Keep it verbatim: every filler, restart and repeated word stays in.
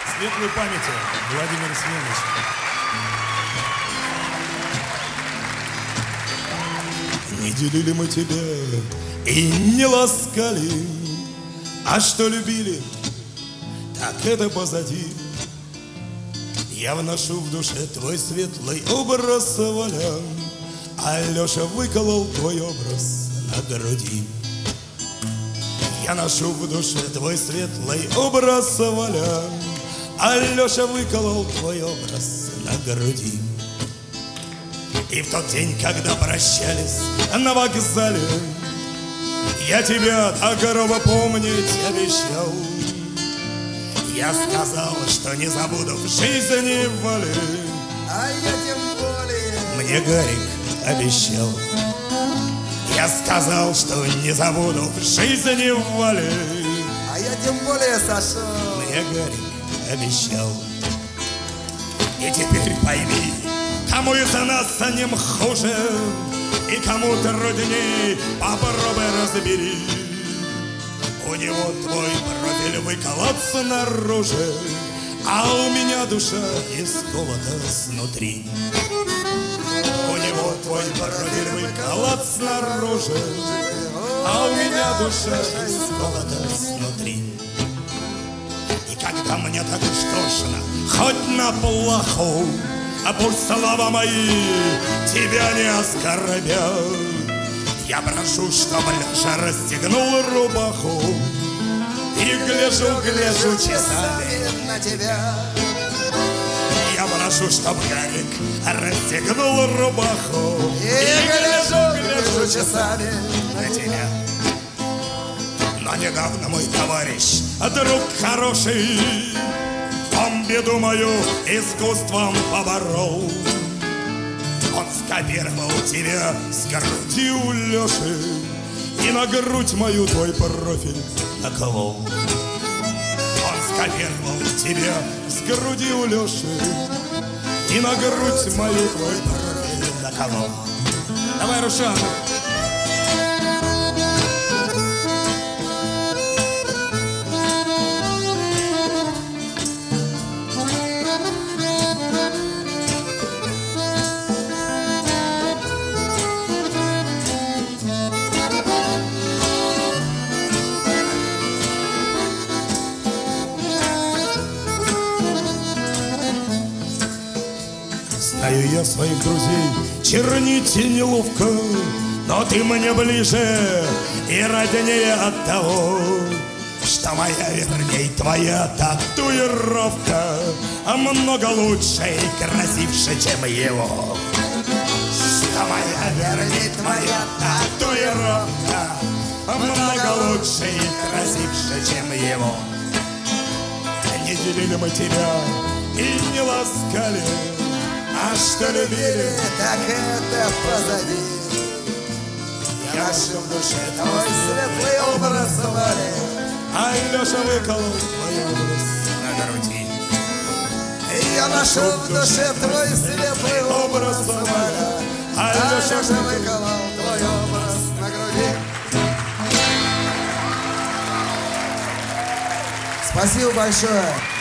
Светлой памяти, Владимир Семенович. Не делили мы тебя и не ласкали, а что любили, так это позади. Я вношу в душе твой светлый образ, Валя, а Леша выколол твой образ на груди. Я ношу в душе твой светлый образ, Валя, а Леша выколол твой образ на груди. И в тот день, когда прощались на вокзале, я тебя так гроба помнить обещал. Я сказал, что не забуду в жизни Вали, а я тем более. Мне Гарик обещал. Я сказал, что не забуду в жизни Вали, а я тем более, Саша. Мне Гарик обещал. И теперь пойми, кому из нас с ним хуже, и кому трудней, попробуй разбери. У него твой профиль выколот снаружи, а у меня душа исколота снутри. У него твой профиль выколот снаружи, а у меня душа исколота снутри. И когда мне так уж тошно, хоть на плаху, а пусть слова мои тебя не оскорбят, я прошу, чтобы Леша расстегнул рубаху, и гляжу, гляжу часами на тебя. Я прошу, чтобы Гарик расстегнул рубаху, и, и гляжу, гляжу часами на тебя. Но недавно мой товарищ, друг хороший, он беду мою искусством поборол. Он скопировал тебя с груди у Леши и на грудь мою твой профиль наколол. Он скопировал тебя с груди у Леши и на грудь мою твой профиль наколол. Давай, Рушан. Знаю я своих друзей, чернить неловко, но ты мне ближе и роднее от того, что моя, верней, твоя татуировка много лучше и красивше, чем его. Что моя, верней, твоя татуировка много лучше и красивше, чем его. Не делили мы тебя и не ласкали, а что любили, так это позади. Я ношу в душе твой светлый образ, Вали, а Леша выколол твой образ на груди. Я ношу в душе твой светлый образ, Вали, а Леша выколол твой образ на груди. Спасибо большое.